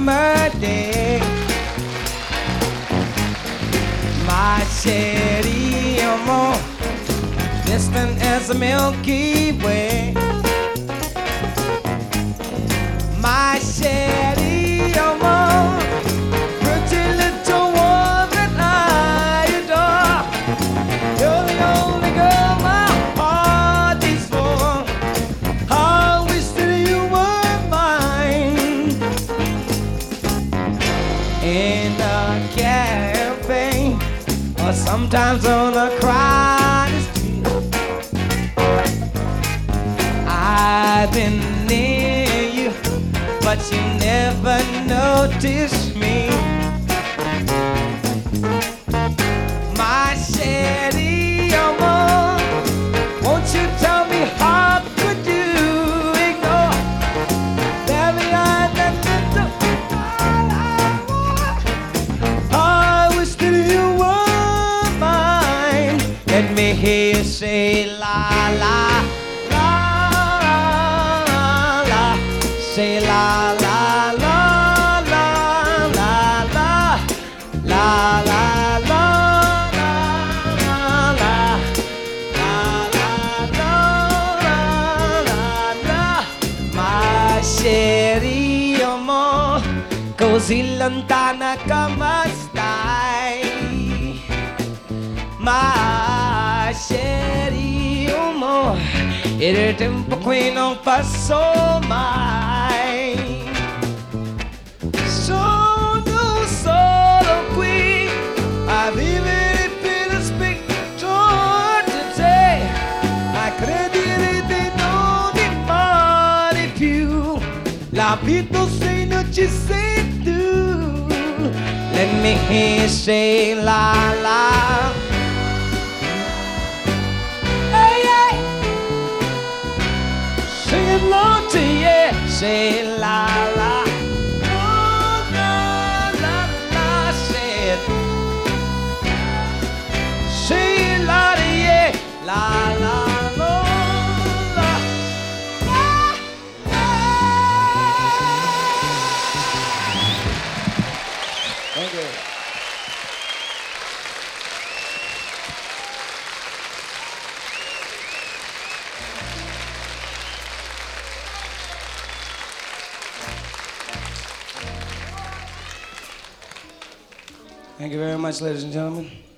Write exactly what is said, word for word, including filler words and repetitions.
summer day. My city, more distant as the Milky Way. My city, more pretty little woman I adore. You're the only girl my heart beats for. I wish that you were mine. In a cafe, or sometimes on a crowded street, I've been near you, but you never noticed me. My city, oh, won't you tell me how could you ignore that behind that little all I want? I wish that you were mine. Let me hear you say la la la la la, say la la la la la la la la la. City, amor, così lontana come stai. Ma city, amor, il tempo qui non passò mai. Sono solo qui a vivere per spettatore di te, a credere di non fare più. La vita se non ci sei tu. Let me hear you say la la. Hey, hey. Sing it loud to you. Say la la. Oh, la la la. Say it. Say la to you. La la. Thank you. Thank you very much, ladies and gentlemen.